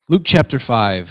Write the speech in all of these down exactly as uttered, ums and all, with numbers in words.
Luke chapter five.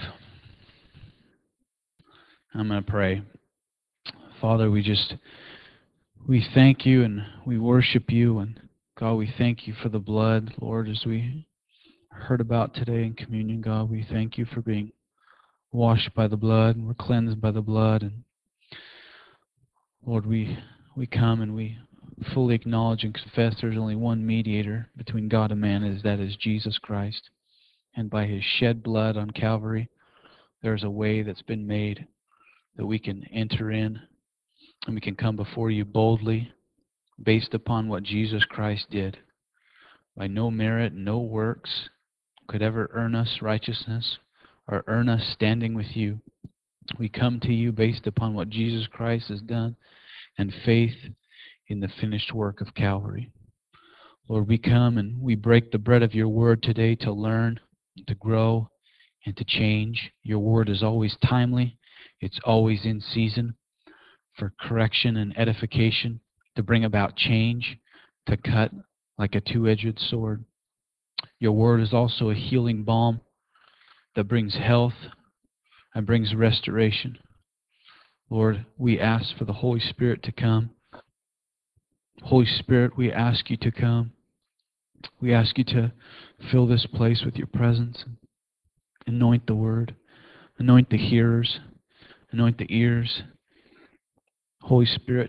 I'm going to pray. Father, we just, we thank you and we worship you. And God, we thank you for the blood, Lord, as we heard about today in communion. God, we thank you for being washed by the blood and we're cleansed by the blood. And Lord, we, we come and we fully acknowledge and confess there's only one mediator between God and man, is that is Jesus Christ. And by his shed blood on Calvary, there's a way that's been made that we can enter in and we can come before you boldly based upon what Jesus Christ did. By no merit, no works could ever earn us righteousness or earn us standing with you. We come to you based upon what Jesus Christ has done and faith in the finished work of Calvary. Lord, we come and we break the bread of your word today to learn, to grow, and to change. Your word is always timely. It's always in season for correction and edification, to bring about change, to cut like a two-edged sword. Your word is also a healing balm that brings health and brings restoration. Lord, we ask for the Holy Spirit to come. Holy Spirit, we ask you to come. We ask you to fill this place with your presence. Anoint the word. Anoint the hearers. Anoint the ears. Holy Spirit,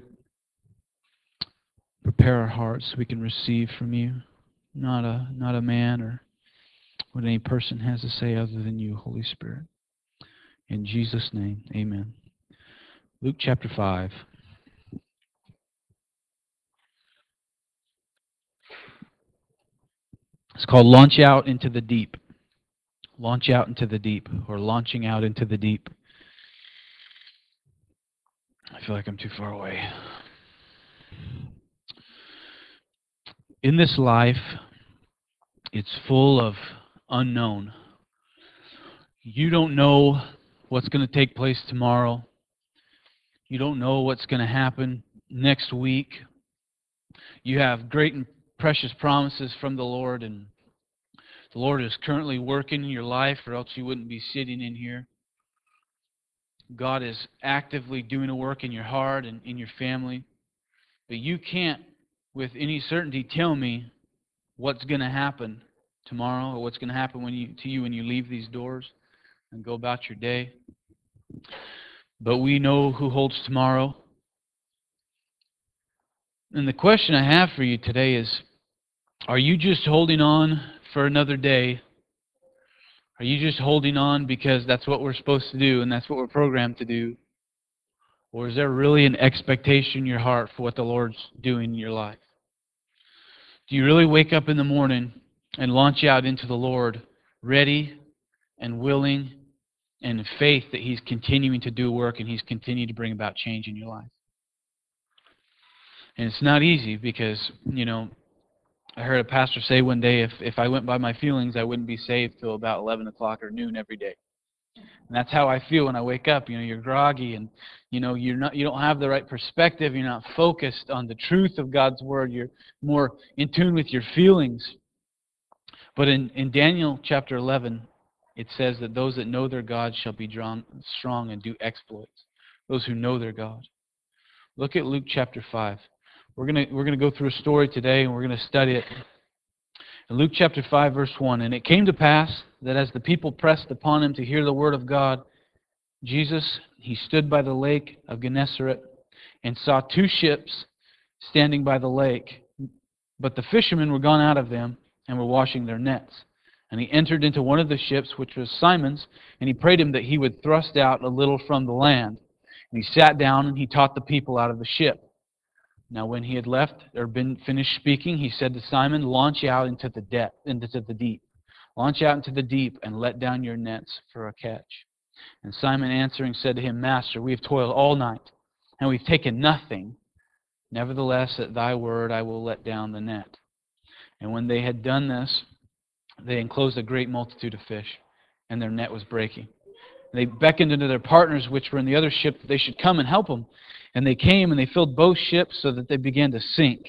prepare our hearts so we can receive from you. Not a, not a man or what any person has to say other than you, Holy Spirit. In Jesus' name, amen. Luke chapter five. It's called Launch Out into the Deep. Launch out into the deep, or launching out into the deep. I feel like I'm too far away. In this life, it's full of unknown. You don't know what's going to take place tomorrow. You don't know what's going to happen next week. You have great and precious promises from the Lord, and the Lord is currently working in your life, or else you wouldn't be sitting in here. God is actively doing a work in your heart and in your family. But you can't, with any certainty, tell me what's going to happen tomorrow or what's going to happen when you, to you when you leave these doors and go about your day. But we know who holds tomorrow. And the question I have for you today is, are you just holding on for another day? Are you just holding on because that's what we're supposed to do and that's what we're programmed to do? Or is there really an expectation in your heart for what the Lord's doing in your life? Do you really wake up in the morning and launch out into the Lord, ready and willing and in faith that He's continuing to do work and He's continuing to bring about change in your life? And it's not easy because, you know, I heard a pastor say one day, if, if I went by my feelings, I wouldn't be saved till about eleven o'clock or noon every day. And that's how I feel when I wake up. You know, you're groggy and, you know, you're not, you don't have the right perspective. You're not focused on the truth of God's Word. You're more in tune with your feelings. But in, in Daniel chapter eleven, it says that those that know their God shall be drawn strong and do exploits. Those who know their God. Look at Luke chapter five. We're going to we're going to go through a story today and we're going to study it. In Luke chapter five, verse one, and it came to pass that as the people pressed upon him to hear the word of God, Jesus, he stood by the lake of Gennesaret and saw two ships standing by the lake. But the fishermen were gone out of them and were washing their nets. And he entered into one of the ships, which was Simon's, and he prayed him that he would thrust out a little from the land. And he sat down and he taught the people out of the ship. Now when he had left or been finished speaking, he said to Simon, launch out into the depth, into the deep. Launch out into the deep and let down your nets for a catch. And Simon answering said to him, Master, we have toiled all night, and we've taken nothing. Nevertheless, at thy word I will let down the net. And when they had done this, they enclosed a great multitude of fish, and their net was breaking. They beckoned unto their partners which were in the other ship that they should come and help them. And they came and they filled both ships so that they began to sink.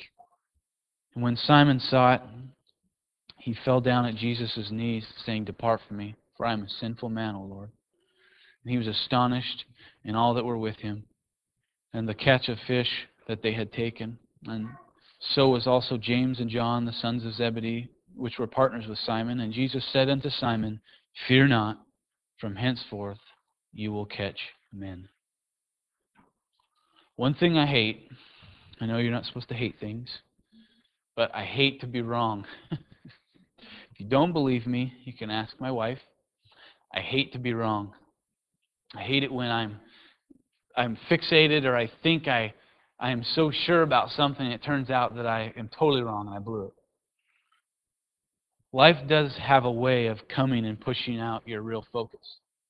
And when Simon saw it, he fell down at Jesus' knees, saying, Depart from me, for I am a sinful man, O Lord. And he was astonished, and all that were with him, and the catch of fish that they had taken. And so was also James and John, the sons of Zebedee, which were partners with Simon. And Jesus said unto Simon, Fear not, from henceforth you will catch men. One thing I hate, I know you're not supposed to hate things, but I hate to be wrong. If you don't believe me, you can ask my wife. I hate to be wrong. I hate it when I'm I'm fixated or I think I I am so sure about something, it turns out that I am totally wrong and I blew it. Life does have a way of coming and pushing out your real focus.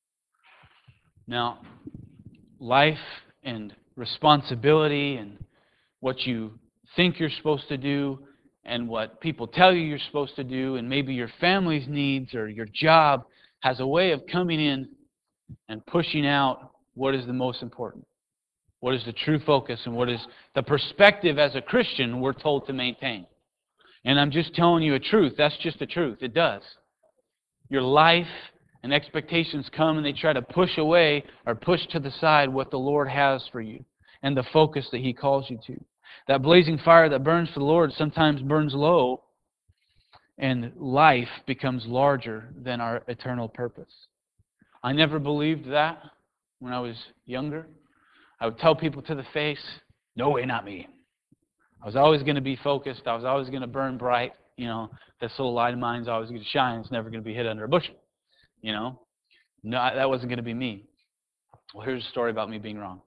Now, life and responsibility and what you think you're supposed to do and what people tell you you're supposed to do and maybe your family's needs or your job has a way of coming in and pushing out what is the most important. What is the true focus and what is the perspective as a Christian we're told to maintain. And I'm just telling you a truth. That's just the truth. It does. Your life and expectations come and they try to push away or push to the side what the Lord has for you and the focus that He calls you to. That blazing fire that burns for the Lord sometimes burns low, and life becomes larger than our eternal purpose. I never believed that when I was younger. I would tell people to the face, no way, not me. I was always going to be focused. I was always going to burn bright. You know, this little light of mine is always going to shine. It's never going to be hid under a bushel. You know, no, that wasn't going to be me. Well, here's a story about me being wrong.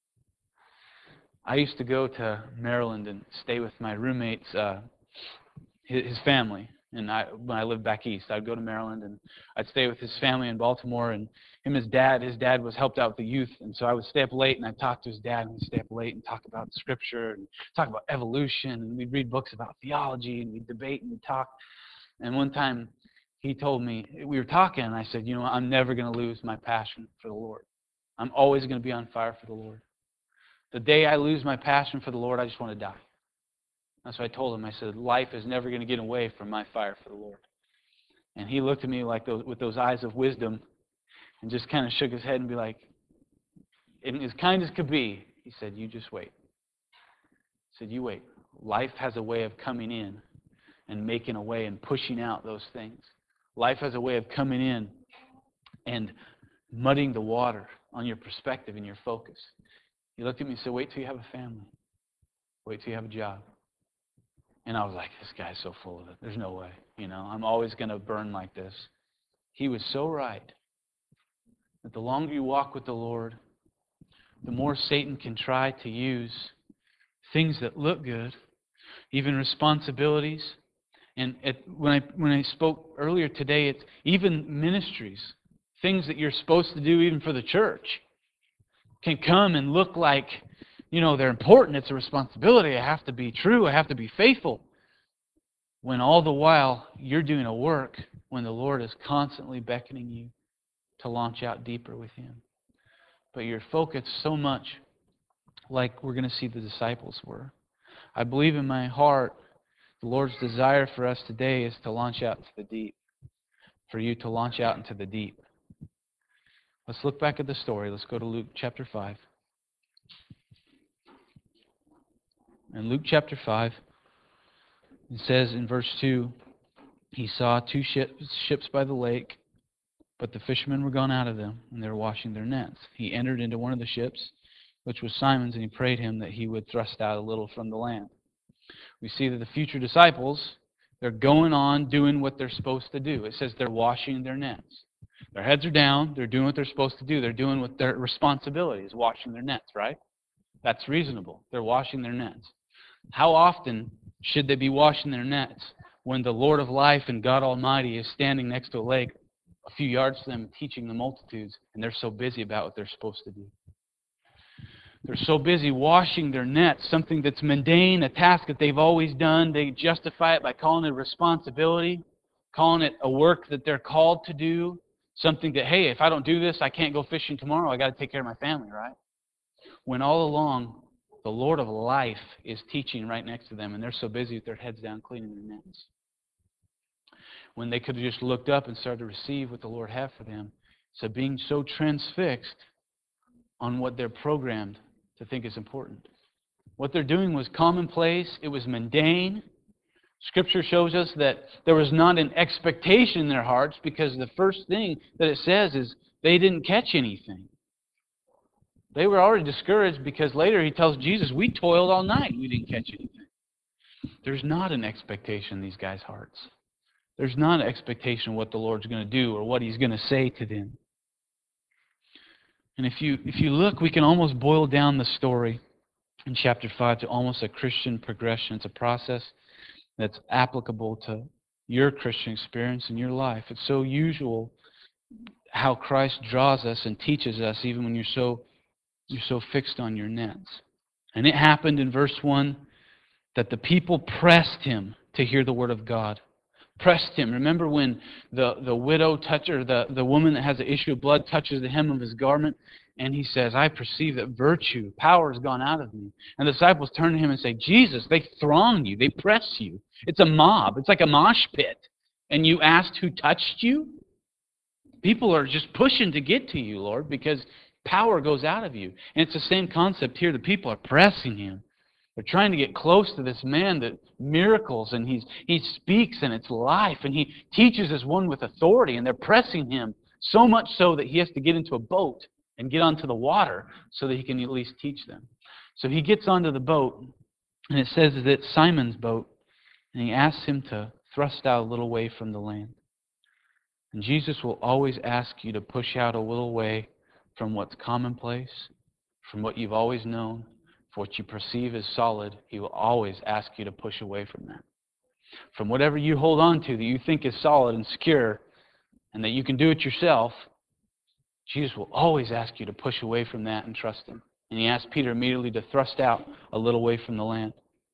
I used to go to Maryland and stay with my roommate's, uh, his, his family. And I, when I lived back east, I'd go to Maryland and I'd stay with his family in Baltimore. And him, his dad, his dad was helped out with the youth. And so I would stay up late and I'd talk to his dad and we'd stay up late and talk about Scripture and talk about evolution. And we'd read books about theology and we'd debate and we'd talk. And one time he told me, we were talking and I said, you know, I'm never going to lose my passion for the Lord. I'm always going to be on fire for the Lord. The day I lose my passion for the Lord, I just want to die. That's what I told him. I said, life is never going to get away from my fire for the Lord. And he looked at me like those, with those eyes of wisdom and just kind of shook his head and be like, and as kind as could be, he said, you just wait. He said, you wait. Life has a way of coming in and making a way and pushing out those things. Life has a way of coming in and muddying the water on your perspective and your focus. He looked at me and said, wait till you have a family. Wait till you have a job. And I was like, this guy's so full of it. There's no way. You know, I'm always going to burn like this. He was so right that the longer you walk with the Lord, the more Satan can try to use things that look good, even responsibilities. And it, when I when I spoke earlier today, it's even ministries, things that you're supposed to do even for the church, can come and look like, you know, they're important. It's a responsibility. I have to be true. I have to be faithful. When all the while you're doing a work when the Lord is constantly beckoning you to launch out deeper with Him. But you're focused so much like we're going to see the disciples were. I believe in my heart the Lord's desire for us today is to launch out into the deep. For you to launch out into the deep. Let's look back at the story. Let's go to Luke chapter five. In Luke chapter five, it says in verse two, he saw two ships, ships by the lake, but the fishermen were gone out of them, and they were washing their nets. He entered into one of the ships, which was Simon's, and he prayed him that he would thrust out a little from the land. We see that the future disciples, they're going on doing what they're supposed to do. It says they're washing their nets. Their heads are down. They're doing what they're supposed to do. They're doing what their responsibility is, washing their nets, right? That's reasonable. They're washing their nets. How often should they be washing their nets when the Lord of life and God Almighty is standing next to a lake a few yards from them teaching the multitudes, and they're so busy about what they're supposed to do? They're so busy washing their nets, something that's mundane, a task that they've always done. They justify it by calling it a responsibility, calling it a work that they're called to do, something that, hey, if I don't do this, I can't go fishing tomorrow. I got to take care of my family, right? When all along, the Lord of life is teaching right next to them, and they're so busy with their heads down cleaning their nets. when they could have just looked up and started to receive what the Lord had for them. So being so transfixed on what they're programmed to think is important. What they're doing was commonplace. It was mundane. Scripture shows us that there was not an expectation in their hearts, because the first thing that it says is they didn't catch anything. They were already discouraged because later he tells Jesus, we toiled all night and we didn't catch anything. There's not an expectation in these guys' hearts. There's not an expectation of what the Lord's going to do or what He's going to say to them. And if you if you look, we can almost boil down the story in chapter five to almost a Christian progression. It's a process that's applicable to your Christian experience in your life. It's so usual how Christ draws us and teaches us, even when you're so you're so fixed on your nets. And it happened in verse one that the people pressed Him to hear the word of God. Pressed Him. Remember when the, the widow touches, or the, the woman that has the issue of blood touches the hem of His garment, and He says, I perceive that virtue, power has gone out of me. And the disciples turn to Him and say, Jesus, they throng you, they press you. It's a mob. It's like a mosh pit. And you asked who touched you? People are just pushing to get to you, Lord, because power goes out of you. And it's the same concept here. The people are pressing Him. They're trying to get close to this man that miracles, and he's, he speaks, and it's life, and He teaches as one with authority, and they're pressing Him so much so that He has to get into a boat and get onto the water so that He can at least teach them. So He gets onto the boat, and it says that it's Simon's boat, and He asks him to thrust out a little way from the land. And Jesus will always ask you to push out a little way from what's commonplace, from what you've always known, for what you perceive as solid. He will always ask you to push away from that. From whatever you hold on to that you think is solid and secure and that you can do it yourself, Jesus will always ask you to push away from that and trust Him. And He asked Peter immediately to thrust out a little way from the land.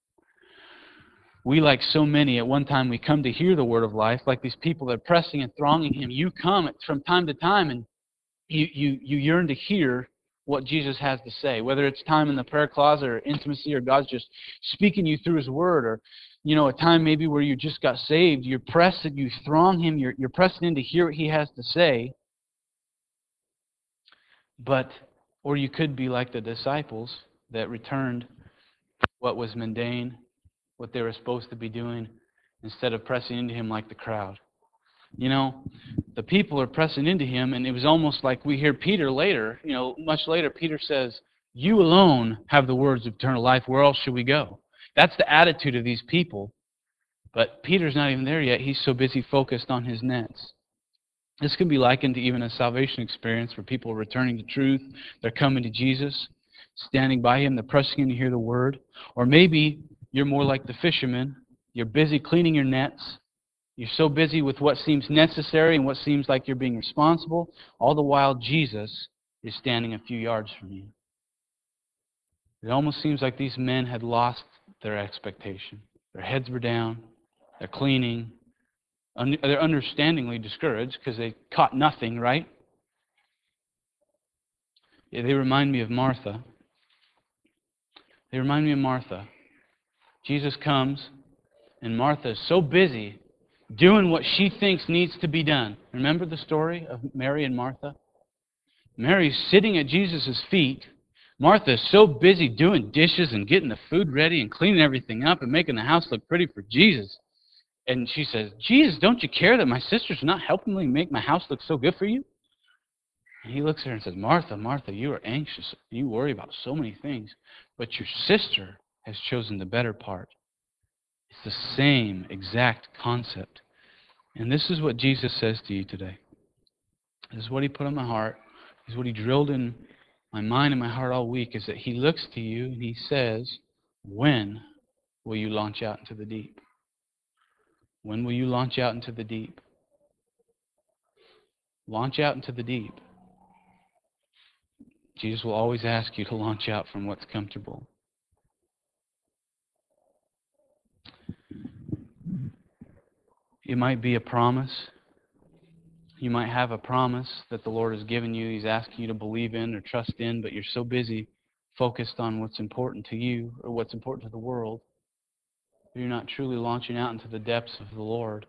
We, like so many, at one time we come to hear the word of life, like these people that are pressing and thronging Him. You come from time to time and you, you, you yearn to hear what Jesus has to say, whether it's time in the prayer closet or intimacy, or God's just speaking you through His word, or you know, a time maybe where you just got saved. You're pressed, you throng Him, you're, you're pressing in to hear what He has to say. But, or you could be like the disciples that returned what was mundane, what they were supposed to be doing, instead of pressing into Him like the crowd. You know, the people are pressing into Him, and it was almost like we hear Peter later, you know, much later, Peter says, you alone have the words of eternal life. Where else should we go? That's the attitude of these people. But Peter's not even there yet. He's so busy focused on his nets. This can be likened to even a salvation experience where people are returning to truth. They're coming to Jesus, standing by Him. They're pressing in to hear the word. Or maybe you're more like the fishermen. You're busy cleaning your nets. You're so busy with what seems necessary and what seems like you're being responsible, all the while Jesus is standing a few yards from you. It almost seems like these men had lost their expectation. Their heads were down. They're cleaning. They're understandingly discouraged because they caught nothing, right? Yeah, they remind me of Martha. They remind me of Martha. Jesus comes, and Martha is so busy doing what she thinks needs to be done. Remember the story of Mary and Martha? Mary's sitting at Jesus' feet. Martha is so busy doing dishes and getting the food ready and cleaning everything up and making the house look pretty for Jesus. And she says, Jesus, don't you care that my sister's not helping me make my house look so good for you? And He looks at her and says, Martha, Martha, you are anxious. You worry about so many things. But your sister has chosen the better part. It's the same exact concept. And this is what Jesus says to you today. This is what He put on my heart. This is what He drilled in my mind and my heart all week, is that He looks to you and He says, when will you launch out into the deep? When will you launch out into the deep? Launch out into the deep. Jesus will always ask you to launch out from what's comfortable. It might be a promise. You might have a promise that the Lord has given you. He's asking you to believe in or trust in, but you're so busy focused on what's important to you or what's important to the world. You're not truly launching out into the depths of the Lord.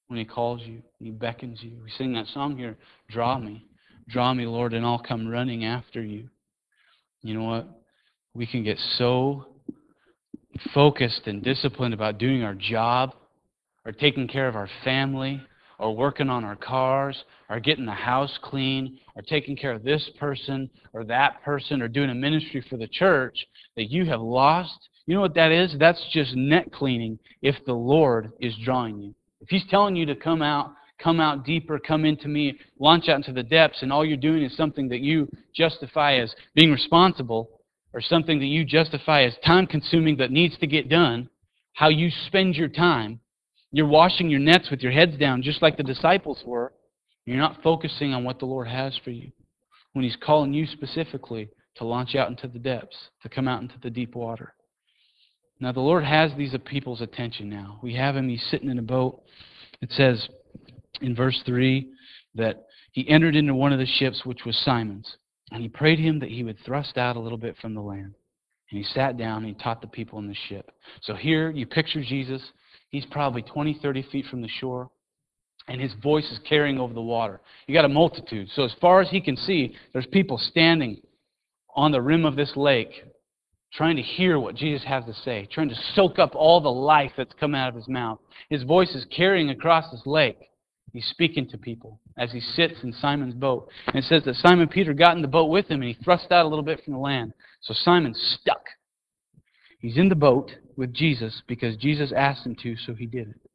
when He calls you, He beckons you. We sing that song here, draw me. Draw me, Lord, and I'll come running after you. You know what? We can get so focused and disciplined about doing our job, or taking care of our family, or working on our cars, or getting the house clean, or taking care of this person or that person, or doing a ministry for the church, that you have lost. You know what that is? That's just net cleaning if the Lord is drawing you. If He's telling you to come out, come out deeper, come into me, launch out into the depths, and all you're doing is something that you justify as being responsible, or something that you justify as time-consuming that needs to get done, how you spend your time, you're washing your nets with your heads down just like the disciples were. You're not focusing on what the Lord has for you when He's calling you specifically to launch out into the depths, to come out into the deep water. Now, the Lord has these people's attention now. We have Him. He's sitting in a boat. It says in verse three that He entered into one of the ships, which was Simon's, and He prayed Him that He would thrust out a little bit from the land. And He sat down and He taught the people in the ship. So here you picture Jesus. He's probably twenty, thirty feet from the shore, and His voice is carrying over the water. You got a multitude. So as far as He can see, there's people standing on the rim of this lake trying to hear what Jesus has to say, trying to soak up all the life that's come out of His mouth. His voice is carrying across this lake. He's speaking to people as He sits in Simon's boat. And it says that Simon Peter got in the boat with Him, and he thrust out a little bit from the land. So Simon's stuck. He's in the boat with Jesus because Jesus asked him to, so he did it.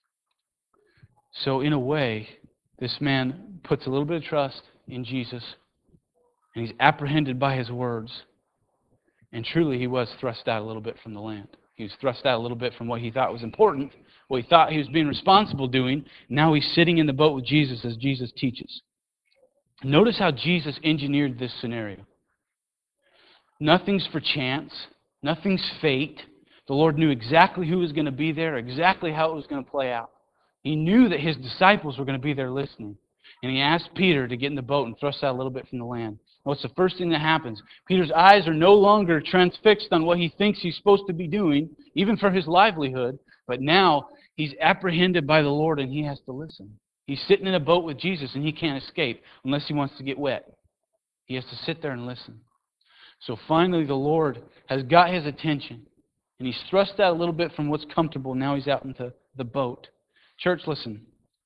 So in a way, this man puts a little bit of trust in Jesus, and he's apprehended by His words. And truly, he was thrust out a little bit from the land. He was thrust out a little bit from what he thought was important, what he thought he was being responsible doing. Now he's sitting in the boat with Jesus as Jesus teaches. Notice how Jesus engineered this scenario. Nothing's for chance. Nothing's fate. The Lord knew exactly who was going to be there, exactly how it was going to play out. He knew that His disciples were going to be there listening. And He asked Peter to get in the boat and thrust out a little bit from the land. What's the first thing that happens? Peter's eyes are no longer transfixed on what he thinks he's supposed to be doing, even for his livelihood, but now he's apprehended by the Lord and he has to listen. He's sitting in a boat with Jesus and he can't escape unless he wants to get wet. He has to sit there and listen. So finally the Lord has got his attention, and he's thrust out a little bit from what's comfortable. Now he's out into the boat. Church, listen.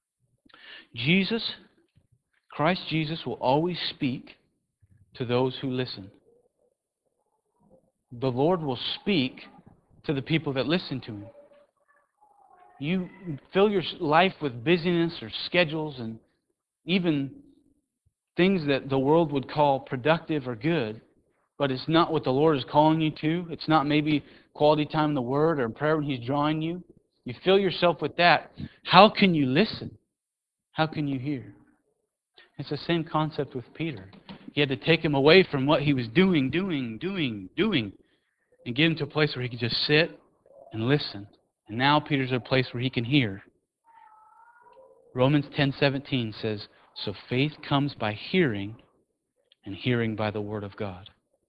Jesus, Christ Jesus, will always speak to those who listen. The Lord will speak to the people that listen to Him. You fill your life with busyness or schedules and even things that the world would call productive or good, but it's not what the Lord is calling you to. It's not maybe quality time in the Word or prayer when He's drawing you. You fill yourself with that. How can you listen? How can you hear? It's the same concept with Peter. He had to take him away from what he was doing, doing, doing, doing, and get him to a place where he could just sit and listen. And now Peter's at a place where he can hear. Romans ten seventeen says, so faith comes by hearing, and hearing by the Word of God.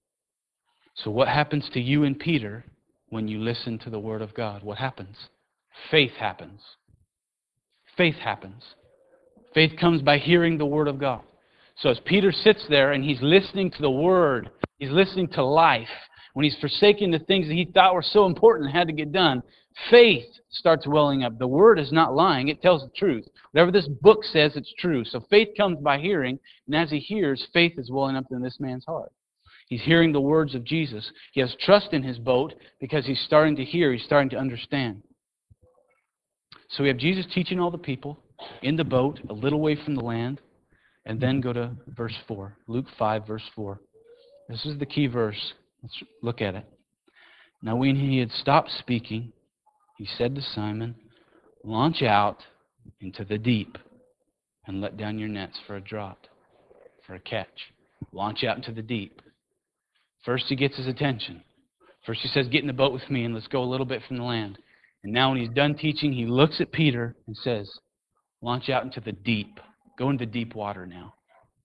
So what happens to you and Peter when you listen to the Word of God? What happens? Faith happens. Faith happens. Faith comes by hearing the Word of God. So as Peter sits there and he's listening to the Word, he's listening to life, when he's forsaking the things that he thought were so important and had to get done, faith starts welling up. The Word is not lying. It tells the truth. Whatever this book says, it's true. So faith comes by hearing, and as he hears, faith is welling up in this man's heart. He's hearing the words of Jesus. He has trust in his boat because he's starting to hear. He's starting to understand. So we have Jesus teaching all the people in the boat, a little way from the land. And then go to verse four. Luke five, verse four. This is the key verse. Let's look at it. Now when he had stopped speaking, he said to Simon, launch out into the deep and let down your nets for a draught, for a catch. Launch out into the deep. First he gets his attention. First he says, get in the boat with me and let's go a little bit from the land. And now when he's done teaching, he looks at Peter and says, launch out into the deep. Go into deep water now.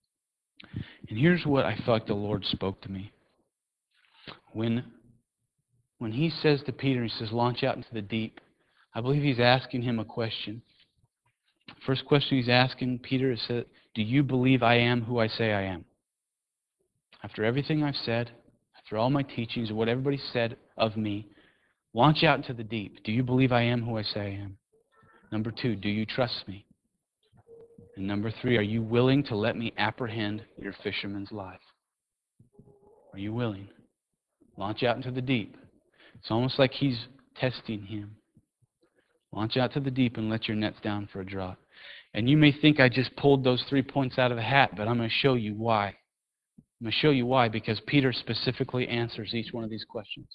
And here's what I felt like the Lord spoke to me. When, when he says to Peter, he says, launch out into the deep, I believe he's asking him a question. First question he's asking Peter is, do you believe I am who I say I am? After everything I've said, after all my teachings, what everybody said of me, launch out into the deep. Do you believe I am who I say I am? Number two, do you trust me? And number three, are you willing to let me apprehend your fisherman's life? Are you willing? Launch out into the deep. It's almost like he's testing him. Launch out to the deep and let your nets down for a draught. And you may think I just pulled those three points out of a hat, but I'm going to show you why. I'm going to show you why, because Peter specifically answers each one of these questions.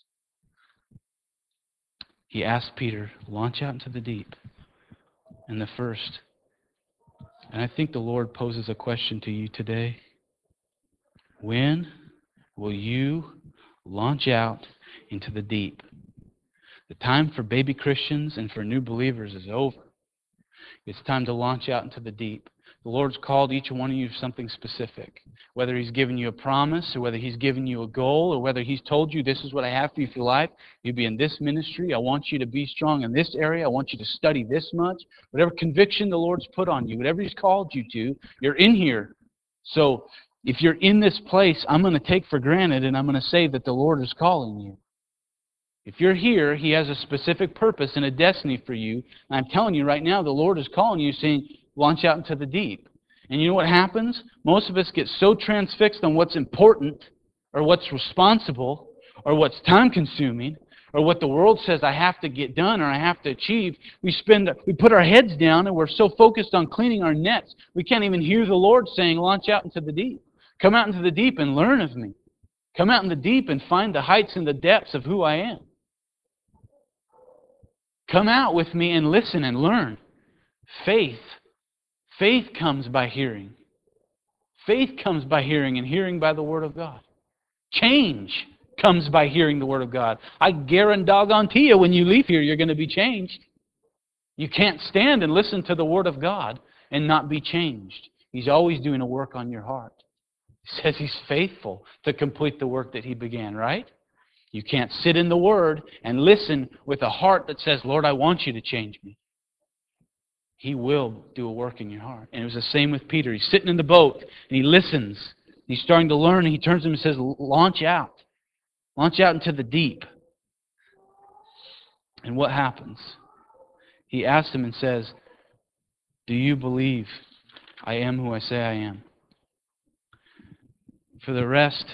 He asked Peter, launch out into the deep. And the first, and I think the Lord poses a question to you today. When will you launch out into the deep? The time for baby Christians and for new believers is over. It's time to launch out into the deep. The Lord's called each one of you something specific. Whether He's given you a promise, or whether He's given you a goal, or whether He's told you, this is what I have for you for your life. You'll be in this ministry. I want you to be strong in this area. I want you to study this much. Whatever conviction the Lord's put on you, whatever He's called you to, you're in here. So if you're in this place, I'm going to take for granted and I'm going to say that the Lord is calling you. If you're here, He has a specific purpose and a destiny for you. And I'm telling you right now, the Lord is calling you, saying, launch out into the deep. And you know what happens? Most of us get so transfixed on what's important, or what's responsible, or what's time-consuming, or what the world says I have to get done or I have to achieve. We spend, we put our heads down and we're so focused on cleaning our nets, we can't even hear the Lord saying, launch out into the deep. Come out into the deep and learn of me. Come out in the deep and find the heights and the depths of who I am. Come out with me and listen and learn. Faith. Faith comes by hearing. Faith comes by hearing, and hearing by the Word of God. Change comes by hearing the Word of God. I guarantee you when you leave here, you're going to be changed. You can't stand and listen to the Word of God and not be changed. He's always doing a work on your heart. He says He's faithful to complete the work that He began, right? You can't sit in the Word and listen with a heart that says, Lord, I want you to change me. He will do a work in your heart. And it was the same with Peter. He's sitting in the boat and he listens. He's starting to learn and he turns to him and says, launch out. Launch out into the deep. And what happens? He asks him and says, do you believe I am who I say I am? For the rest,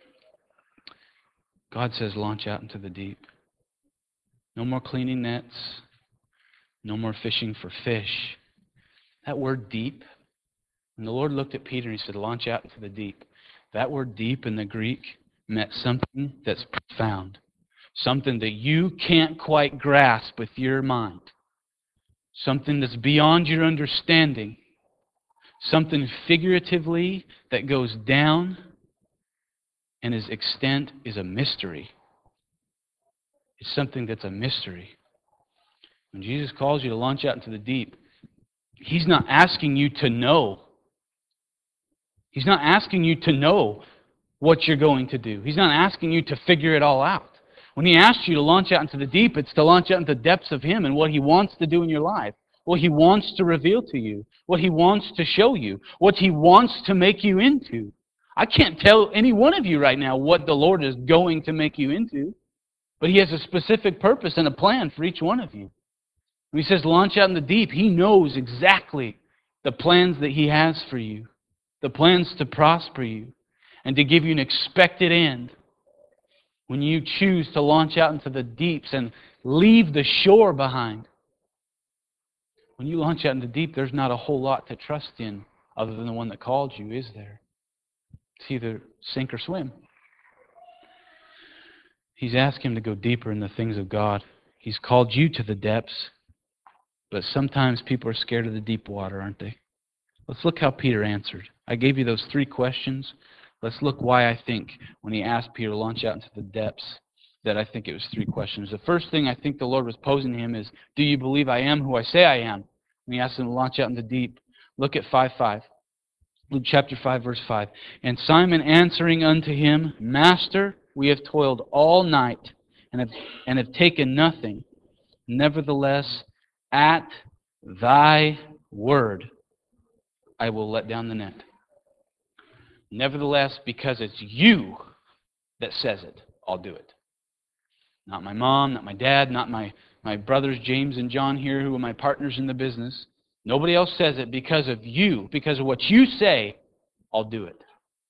God says, launch out into the deep. No more cleaning nets. No more fishing for fish. That word deep, when the Lord looked at Peter and He said, launch out into the deep. That word deep in the Greek meant something that's profound. Something that you can't quite grasp with your mind. Something that's beyond your understanding. Something figuratively that goes down and its extent is a mystery. It's something that's a mystery. When Jesus calls you to launch out into the deep, He's not asking you to know. He's not asking you to know what you're going to do. He's not asking you to figure it all out. When He asks you to launch out into the deep, it's to launch out into the depths of Him and what He wants to do in your life, what He wants to reveal to you, what He wants to show you, what He wants to make you into. I can't tell any one of you right now what the Lord is going to make you into, but He has a specific purpose and a plan for each one of you. When He says launch out in the deep, He knows exactly the plans that He has for you, the plans to prosper you and to give you an expected end. When you choose to launch out into the deeps and leave the shore behind. When you launch out into the deep, there's not a whole lot to trust in other than the one that called you, is there? It's either sink or swim. He's asking him to go deeper in the things of God. He's called you to the depths. But sometimes people are scared of the deep water, aren't they? Let's look how Peter answered. I gave you those three questions. Let's look why I think when he asked Peter to launch out into the depths, that I think it was three questions. The first thing I think the Lord was posing to him is, do you believe I am who I say I am? When he asked him to launch out into the deep. Look at five five. Luke chapter five, verse five. And Simon answering unto him, Master, we have toiled all night and have, and have taken nothing. Nevertheless, at thy word, I will let down the net. Nevertheless, because it's you that says it, I'll do it. Not my mom, not my dad, not my, my brothers James and John here, who are my partners in the business. Nobody else says it. Because of you, because of what you say, I'll do it.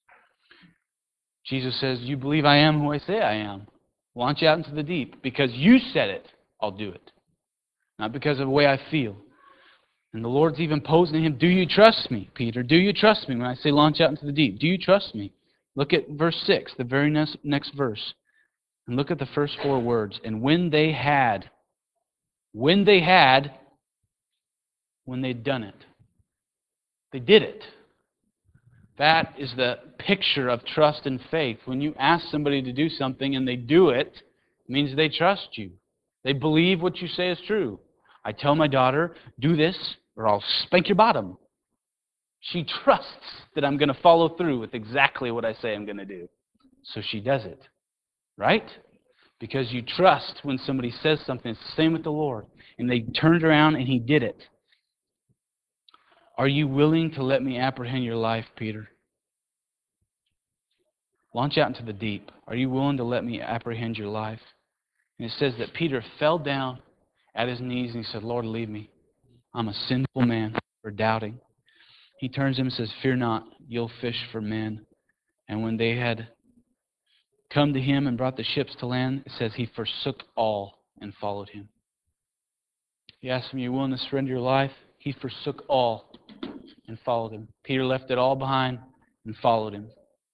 Jesus says, you believe I am who I say I am. Launch out into the deep. Because you said it, I'll do it. Not because of the way I feel. And the Lord's even posing to him, do you trust me, Peter? Do you trust me when I say launch out into the deep? Do you trust me? Look at verse six, the very next, next verse. And look at the first four words. And when they had, when they had, when they'd done it. They did it. That is the picture of trust and faith. When you ask somebody to do something and they do it, it means they trust you. They believe what you say is true. I tell my daughter, do this or I'll spank your bottom. She trusts that I'm going to follow through with exactly what I say I'm going to do. So she does it. Right? Because you trust when somebody says something. It's the same with the Lord. And they turned around and he did it. Are you willing to let me apprehend your life, Peter? Launch out into the deep. Are you willing to let me apprehend your life? And it says that Peter fell down at his knees and he said, Lord, leave me. I'm a sinful man for doubting. He turns to him and says, fear not, you'll fish for men. And when they had come to him and brought the ships to land, it says he forsook all and followed him. He asked him, are you willing to surrender your life? He forsook all and followed him. Peter left it all behind and followed him.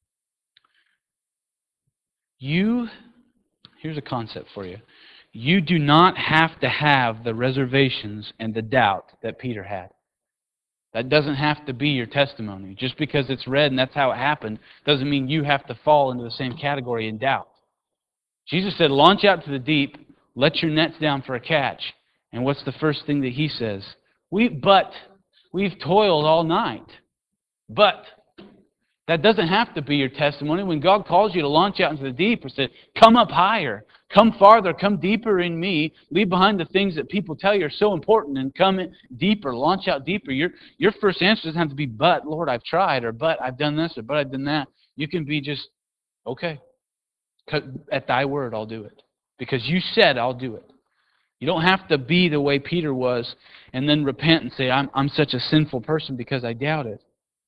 You, here's a concept for you. You do not have to have the reservations and the doubt that Peter had. That doesn't have to be your testimony. Just because it's read and that's how it happened doesn't mean you have to fall into the same category in doubt. Jesus said, launch out to the deep, let your nets down for a catch. And what's the first thing that he says? We, but we've toiled all night. But that doesn't have to be your testimony. When God calls you to launch out into the deep or says, come up higher, come farther, come deeper in me, leave behind the things that people tell you are so important and come in deeper, launch out deeper. Your, your first answer doesn't have to be, but, Lord, I've tried, or but, I've done this, or but, I've done that. You can be just, okay, at thy word, I'll do it. Because you said I'll do it. You don't have to be the way Peter was and then repent and say, I'm, I'm such a sinful person because I doubt it.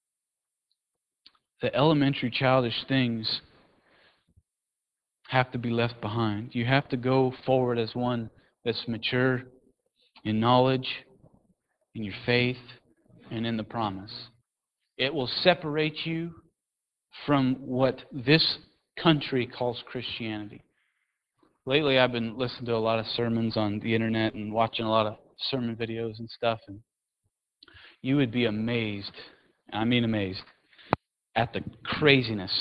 The elementary childish things have to be left behind. You have to go forward as one that's mature in knowledge, in your faith, and in the promise. It will separate you from what this country calls Christianity. Lately, I've been listening to a lot of sermons on the internet and watching a lot of sermon videos and stuff, and you would be amazed, I mean amazed, at the craziness,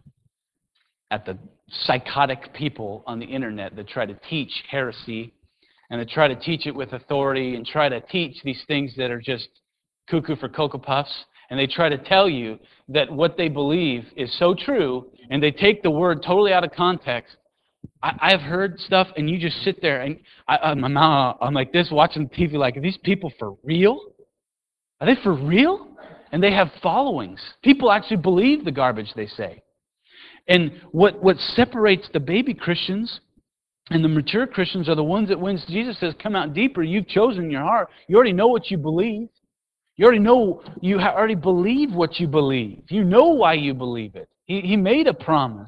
at the psychotic people on the internet that try to teach heresy and that try to teach it with authority and try to teach these things that are just cuckoo for Cocoa Puffs. And they try to tell you that what they believe is so true, and they take the word totally out of context. I, I've heard stuff, and you just sit there, and I, I'm, I'm like this watching T V like, are these people for real? Are they for real? And they have followings. People actually believe the garbage they say. And what, what separates the baby Christians and the mature Christians are the ones that when Jesus says, come out deeper, you've chosen your heart. You already know what you believe. You already know, you already believe what you believe. You know why you believe it. He, he made a promise.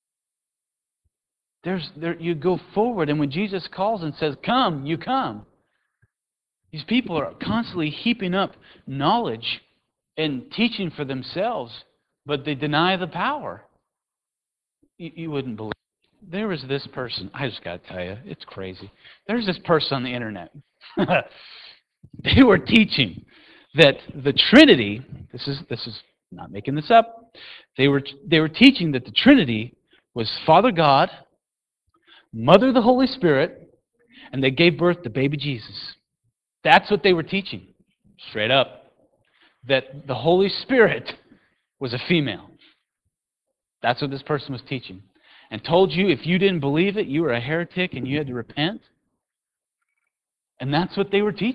There's, there, you go forward, and when Jesus calls and says, come, you come. These people are constantly heaping up knowledge and teaching for themselves, but they deny the power. You, you wouldn't believe. There was this person, I just got to tell you, it's crazy. There's this person on the internet. They were teaching that the Trinity, this is this is not making this up, they were they were teaching that the Trinity was Father God, Mother the Holy Spirit, and they gave birth to baby Jesus. That's what they were teaching, straight up. That the Holy Spirit was a female. That's what this person was teaching. And told you if you didn't believe it, you were a heretic and you had to repent. And that's what they were teaching.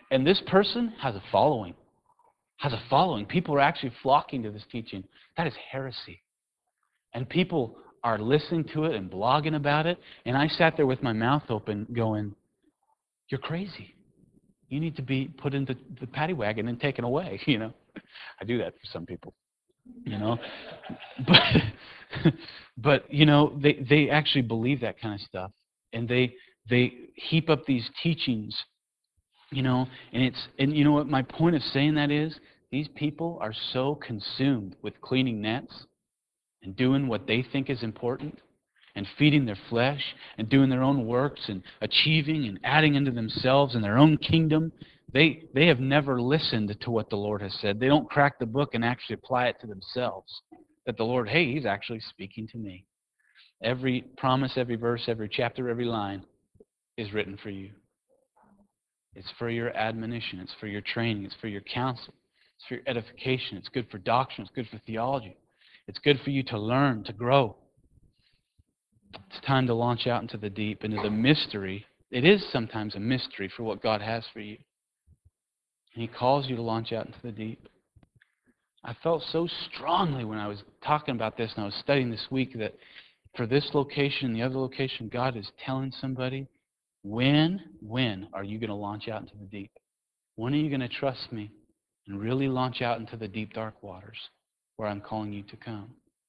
And this person has a following. Has a following. People are actually flocking to this teaching. That is heresy. And people are listening to it and blogging about it. And I sat there with my mouth open going, you're crazy. You need to be put into the paddy wagon and taken away, you know. I do that for some people, you know. But, but you know, they, they actually believe that kind of stuff. And they they heap up these teachings, you know. And it's and you know what my point of saying that is? These people are so consumed with cleaning nets and doing what they think is important and feeding their flesh and doing their own works and achieving and adding into themselves and their own kingdom. They, they have never listened to what the Lord has said. They don't crack the book and actually apply it to themselves. That the Lord, hey, He's actually speaking to me. Every promise, every verse, every chapter, every line is written for you. It's for your admonition. It's for your training. It's for your counsel. It's for your edification. It's good for doctrine. It's good for theology. It's good for you to learn, to grow. It's time to launch out into the deep, into the mystery. It is sometimes a mystery for what God has for you. And He calls you to launch out into the deep. I felt so strongly when I was talking about this and I was studying this week that for this location and the other location, God is telling somebody, when, when are you going to launch out into the deep? When are you going to trust me and really launch out into the deep, dark waters where I'm calling you to come?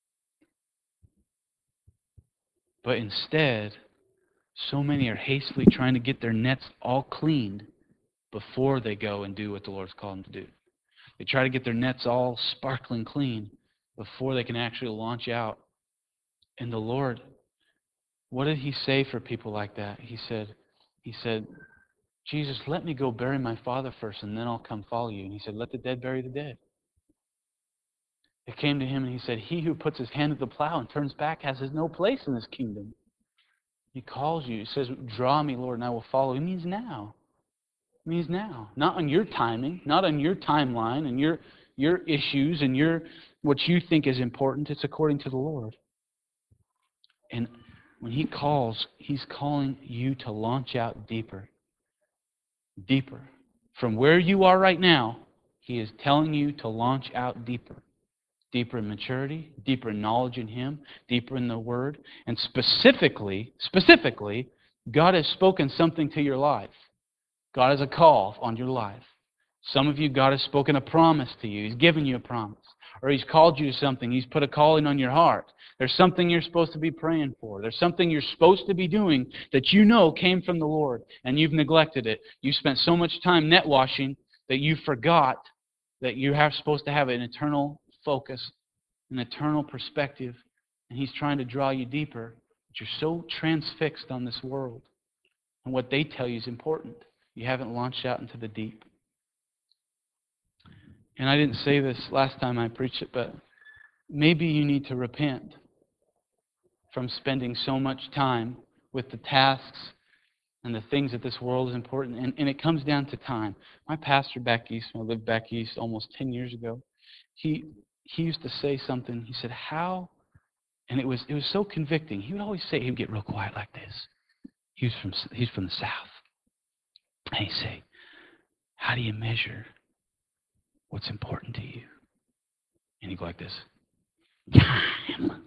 But instead, so many are hastily trying to get their nets all cleaned before they go and do what the Lord's called them to do. They try to get their nets all sparkling clean before they can actually launch out. And the Lord, what did He say for people like that? He said, He said, Jesus, let me go bury my father first and then I'll come follow you. And He said, let the dead bury the dead. It came to Him and He said, he who puts his hand to the plow and turns back has no place in this kingdom. He calls you. He says, draw me, Lord, and I will follow. It means now. It means now. Not on your timing, not on your timeline and your your issues and your what you think is important. It's according to the Lord. And when He calls, He's calling you to launch out deeper. Deeper. From where you are right now, He is telling you to launch out deeper. Deeper in maturity, deeper in knowledge in Him, deeper in the Word. And specifically, specifically, God has spoken something to your life. God has a call on your life. Some of you, God has spoken a promise to you. He's given you a promise. Or He's called you to something. He's put a calling on your heart. There's something you're supposed to be praying for. There's something you're supposed to be doing that you know came from the Lord, and you've neglected it. You spent so much time net washing that you forgot that you are supposed to have an eternal focus, an eternal perspective, and He's trying to draw you deeper. But you're so transfixed on this world, and what they tell you is important. You haven't launched out into the deep. And I didn't say this last time I preached it, but maybe you need to repent from spending so much time with the tasks and the things that this world is important. And, and it comes down to time. My pastor back east, when I lived back east almost ten years ago, he he used to say something. He said, how, and it was it was so convicting. He would always say, he would get real quiet like this. He was from he's from the South. And he'd say, how do you measure what's important to you? And he'd go like this. Time.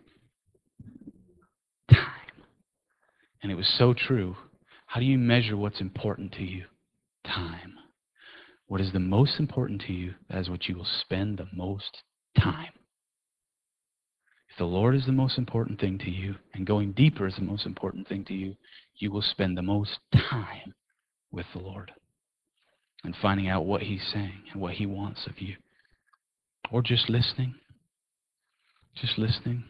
Time. And it was so true. How do you measure what's important to you? Time. What is the most important to you, that is what you will spend the most time. If the Lord is the most important thing to you, and going deeper is the most important thing to you, you will spend the most time with the Lord and finding out what He's saying and what He wants of you. Or just listening. Just listening.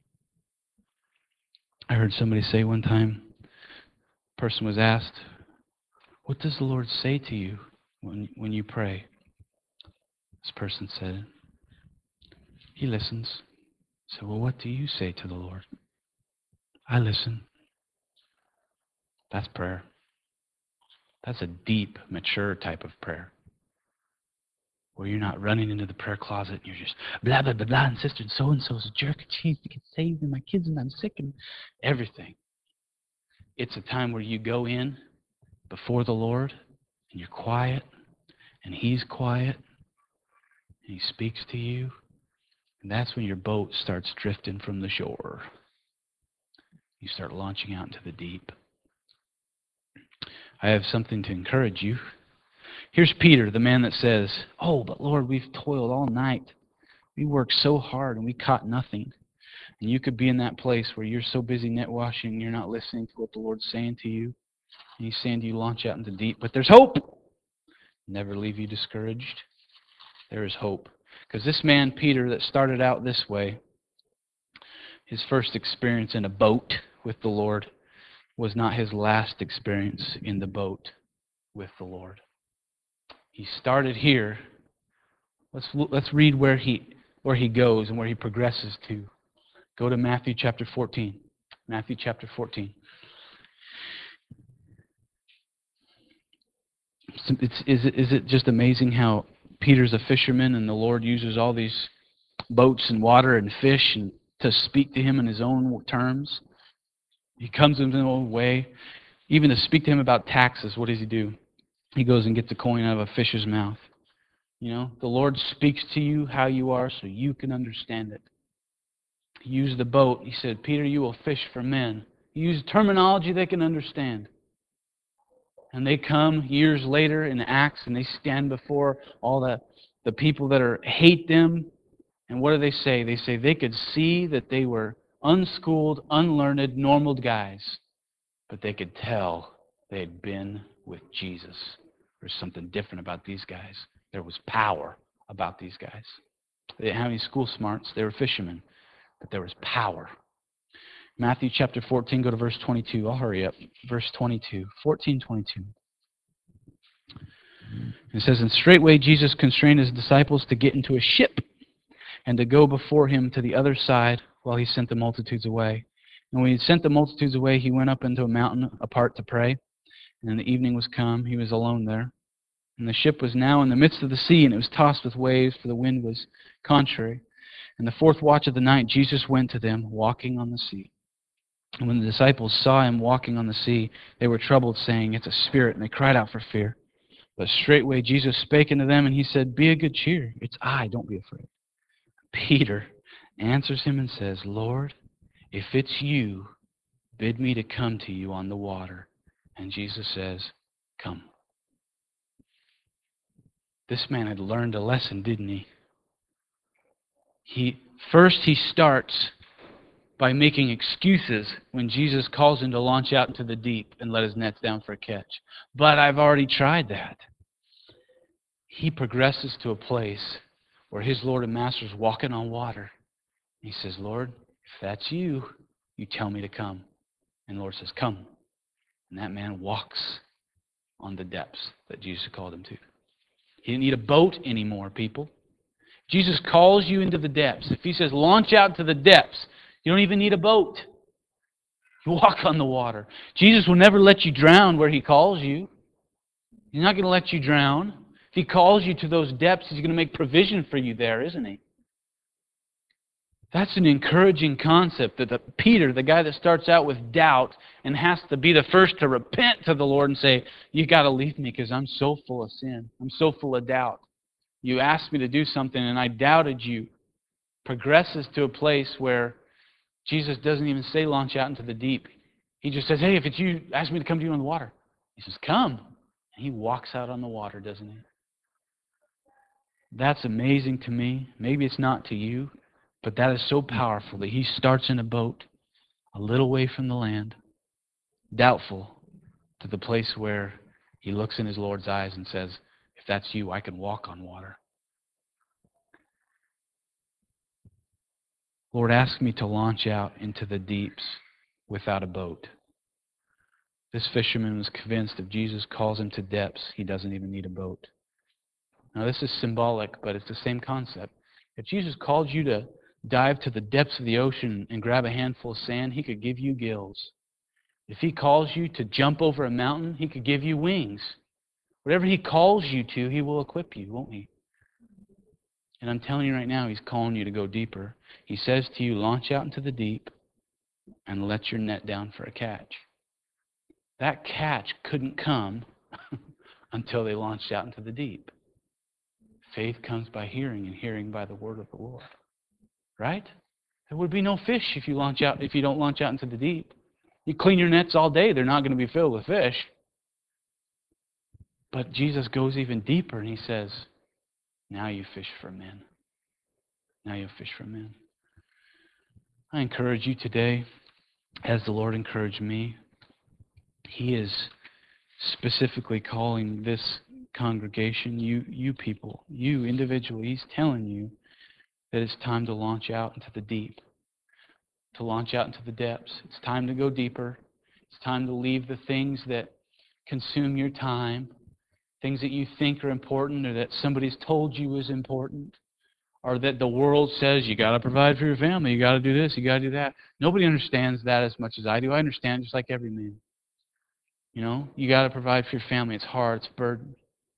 I heard somebody say one time, a person was asked, what does the Lord say to you when, when you pray? This person said, He listens. I said, well, what do you say to the Lord? I listen. That's prayer. That's a deep, mature type of prayer. Where you're not running into the prayer closet and you're just blah, blah, blah, blah, and sister so-and-so's a jerk, and she needs to get saved, and my kids, and I'm sick, and everything. It's a time where you go in before the Lord, and you're quiet, and He's quiet, and He speaks to you, and that's when your boat starts drifting from the shore. You start launching out into the deep. I have something to encourage you. Here's Peter, the man that says, "Oh, but Lord, we've toiled all night. We worked so hard and we caught nothing." And you could be in that place where you're so busy net washing and you're not listening to what the Lord's saying to you. And He's saying to you, launch out into the deep. But there's hope. Never leave you discouraged. There is hope. Because this man, Peter, that started out this way, his first experience in a boat with the Lord was not his last experience in the boat with the Lord. He started here. Let's let's read where he where he goes and where he progresses to. Go to Matthew chapter fourteen. Matthew chapter fourteen. It's, is it is it just amazing how Peter's a fisherman and the Lord uses all these boats and water and fish and to speak to him in His own terms? He comes in His own way. Even to speak to him about taxes, what does He do? He goes and gets a coin out of a fish's mouth. You know, the Lord speaks to you how you are so you can understand it. He used the boat. He said, "Peter, you will fish for men." He used terminology they can understand. And they come years later in Acts and they stand before all the, the people that are hate them. And what do they say? They say they could see that they were unschooled, unlearned, normal guys. But they could tell they had been with Jesus. There's something different about these guys. There was power about these guys. They didn't have any school smarts. They were fishermen. But there was power. Matthew chapter fourteen, go to verse twenty-two. I'll hurry up. Verse twenty-two. fourteen twenty-two. It says, "And straightway Jesus constrained His disciples to get into a ship and to go before Him to the other side while He sent the multitudes away. And when He had sent the multitudes away, He went up into a mountain apart to pray. And the evening was come. He was alone there. And the ship was now in the midst of the sea, and it was tossed with waves, for the wind was contrary. And the fourth watch of the night Jesus went to them, walking on the sea. And when the disciples saw Him walking on the sea, they were troubled, saying, 'It's a spirit,' and they cried out for fear. But straightway Jesus spake unto them, and He said, 'Be of good cheer. It's I, don't be afraid.' Peter answers Him and says, 'Lord, if it's You, bid me to come to You on the water.' And Jesus says, 'Come.'" This man had learned a lesson, didn't he? He first he starts by making excuses when Jesus calls him to launch out into the deep and let his nets down for a catch. "But I've already tried that." He progresses to a place where his Lord and Master is walking on water. He says, "Lord, if that's You, You tell me to come." And the Lord says, "Come." And that man walks on the depths that Jesus called him to. He didn't need a boat anymore, people. Jesus calls you into the depths. If He says, launch out to the depths, you don't even need a boat. You walk on the water. Jesus will never let you drown where He calls you. He's not going to let you drown. If He calls you to those depths, He's going to make provision for you there, isn't He? That's an encouraging concept that the, Peter, the guy that starts out with doubt and has to be the first to repent to the Lord and say, "You got to leave me because I'm so full of sin. I'm so full of doubt. You asked me to do something and I doubted You," progresses to a place where Jesus doesn't even say launch out into the deep. He just says, "Hey, if it's You, ask me to come to You on the water." He says, "Come." And he walks out on the water, doesn't he? That's amazing to me. Maybe it's not to you, but that is so powerful that he starts in a boat a little way from the land, doubtful, to the place where he looks in his Lord's eyes and says, "If that's You, I can walk on water." Lord, ask me to launch out into the deeps without a boat. This fisherman was convinced if Jesus calls him to depths, he doesn't even need a boat. Now, this is symbolic, but it's the same concept. If Jesus called you to dive to the depths of the ocean and grab a handful of sand, He could give you gills. If He calls you to jump over a mountain, He could give you wings. Whatever He calls you to, He will equip you, won't He? And I'm telling you right now, He's calling you to go deeper. He says to you, launch out into the deep and let your net down for a catch. That catch couldn't come until they launched out into the deep. faith comes by hearing, and hearing by the word of the Lord. Right? There would be no fish if you launch out if you don't launch out into the deep. You clean your nets all day, they're not going to be filled with fish. But Jesus goes even deeper and he says, now you fish for men. Now you fish for men. I encourage you today, as the Lord encouraged me, He is specifically calling this congregation, you you people, you individually, He's telling you that it's time to launch out into the deep, to launch out into the depths. It's time to go deeper. It's time to leave the things that consume your time, things that you think are important or that somebody's told you is important, or that the world says you got to provide for your family, you got to do this, you got to do that. Nobody understands that as much as I do. I understand just like every man. You know, you got to provide for your family. It's hard, it's a burden.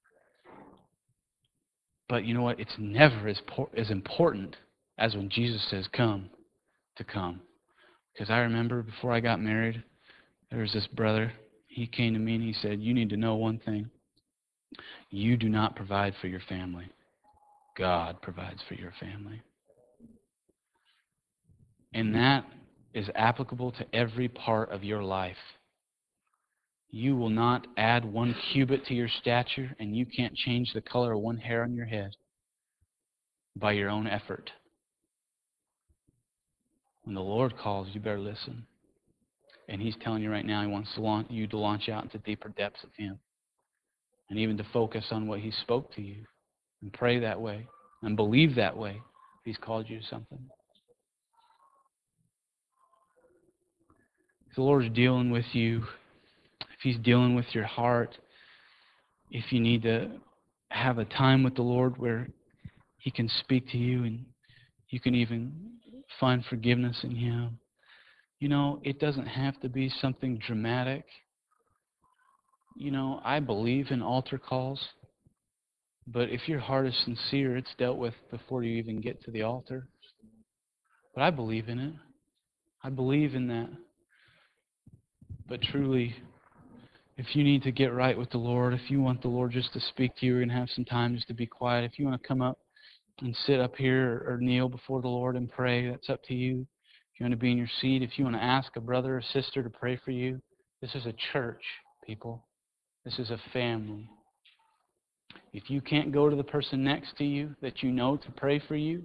But you know what? It's never as as important as when Jesus says, come, to come. Because I remember before I got married, there was this brother. He came to me and he said, you need to know one thing. You do not provide for your family. God provides for your family. And that is applicable to every part of your life. You will not add one cubit to your stature, and you can't change the color of one hair on your head by your own effort. When the Lord calls, you better listen. And He's telling you right now He wants to launch, you to launch out into deeper depths of Him. And even to focus on what He spoke to you. And pray that way. And believe that way. If He's called you to something. If the Lord's dealing with you, if He's dealing with your heart, if you need to have a time with the Lord where He can speak to you and you can even find forgiveness in Him. You know, it doesn't have to be something dramatic. You know, I believe in altar calls, but if your heart is sincere, it's dealt with before you even get to the altar. But I believe in it. I believe in that. But truly, if you need to get right with the Lord, if you want the Lord just to speak to you, we're going to have some time just to be quiet. If you want to come up and sit up here or kneel before the Lord and pray, that's up to you. If you want to be in your seat, if you want to ask a brother or sister to pray for you, this is a church, people. This is a family. If you can't go to the person next to you that you know to pray for you,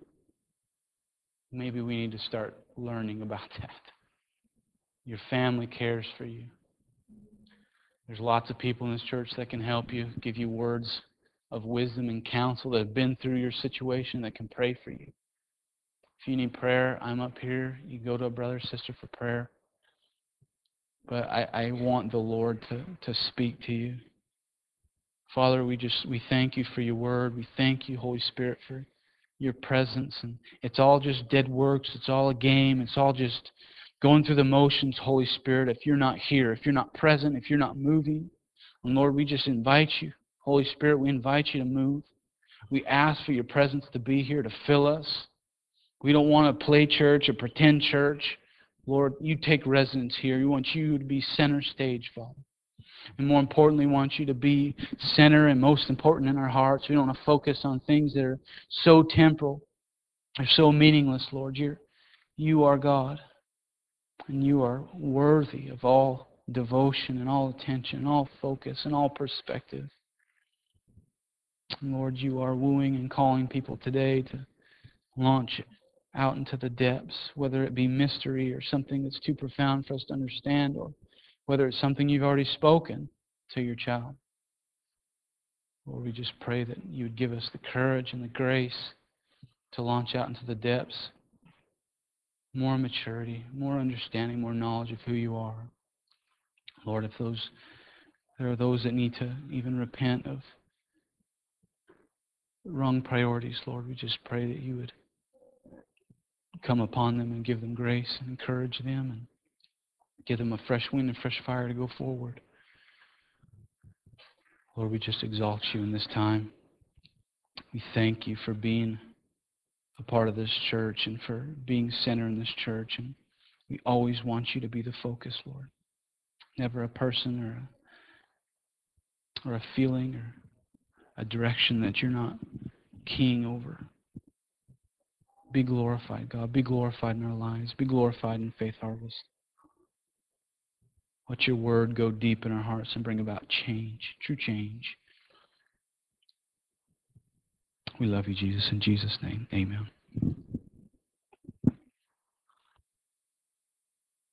maybe we need to start learning about that. Your family cares for you. There's lots of people in this church that can help you, give you words of wisdom and counsel that have been through your situation that can pray for you. If you need prayer, I'm up here. You go to a brother or sister for prayer. But I, I want the Lord to, to speak to you. Father, we just we thank you for your word. We thank you, Holy Spirit, for your presence. And it's all just dead works. It's all a game. It's all just going through the motions, Holy Spirit. If you're not here, if you're not present, if you're not moving, and Lord, we just invite you. Holy Spirit, we invite you to move. We ask for your presence to be here, to fill us. We don't want to play church or pretend church. Lord, you take residence here. We want you to be center stage, Father. And more importantly, we want you to be center and most important in our hearts. We don't want to focus on things that are so temporal, are so meaningless, Lord. You're, you are God. And you are worthy of all devotion and all attention and all focus and all perspective. And Lord, you are wooing and calling people today to launch out into the depths, whether it be mystery or something that's too profound for us to understand, or whether it's something you've already spoken to your child. Lord, we just pray that you would give us the courage and the grace to launch out into the depths. More maturity, more understanding, more knowledge of who you are. Lord, if those there are those that need to even repent of wrong priorities, Lord, we just pray that you would come upon them and give them grace and encourage them and give them a fresh wind and fresh fire to go forward. Lord, we just exalt you in this time. We thank you for being a part of this church and for being center in this church. And we always want you to be the focus, Lord. Never a person or a, or a feeling or a direction that you're not king over. Be glorified, God. Be glorified in our lives. Be glorified in Faith Harvest. Let your word go deep in our hearts and bring about change, true change. We love you, Jesus. In Jesus' name, amen.